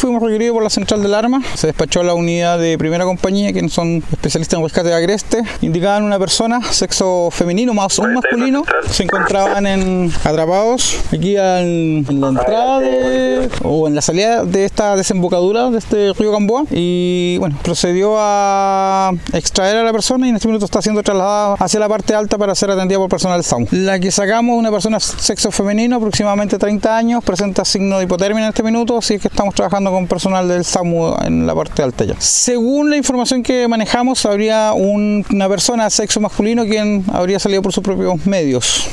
fuimos requeridos por la central del arma. Se despachó a la unidad de primera compañía, quienes son especialistas en rescate de agreste. Indicaban una persona, sexo femenino más un masculino. Se encontraban atrapados aquí en la entrada o en la salida de esta desembocadura de este río Gamboa. Y bueno, procedió a extraer a la persona y en este minuto está siendo trasladada hacia la parte alta para ser atendida por personal del SAMU. La que sacamos, una persona sexo femenino, aproximadamente 30 años, presenta signo de hipotermia en este minuto, así que estamos trabajando con personal del SAMU en la parte alta ya. Según la información que manejamos, habría una persona de sexo masculino quien habría salido por sus propios medios.